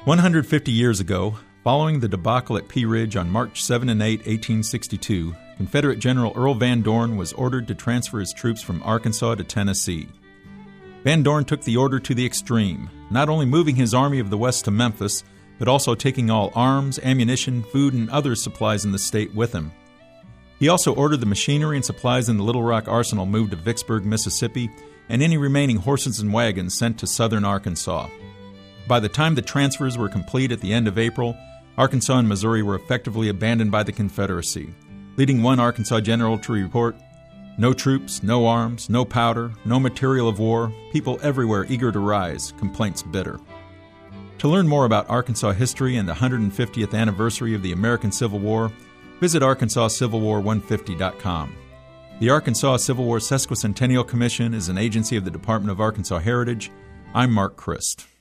150 years ago, following the debacle at Pea Ridge on March 7 and 8, 1862, Confederate General Earl Van Dorn was ordered to transfer his troops from Arkansas to Tennessee. Van Dorn took the order to the extreme, not only moving his Army of the West to Memphis, but also taking all arms, ammunition, food, and other supplies in the state with him. He also ordered the machinery and supplies in the Little Rock Arsenal moved to Vicksburg, Mississippi, and any remaining horses and wagons sent to southern Arkansas. By the time the transfers were complete at the end of April, Arkansas and Missouri were effectively abandoned by the Confederacy, leading one Arkansas general to report, "No troops, no arms, no powder, no material of war, people everywhere eager to rise, complaints bitter." To learn more about Arkansas history and the 150th anniversary of the American Civil War, visit ArkansasCivil War150.com. The Arkansas Civil War Sesquicentennial Commission is an agency of the Department of Arkansas Heritage. I'm Mark Christ.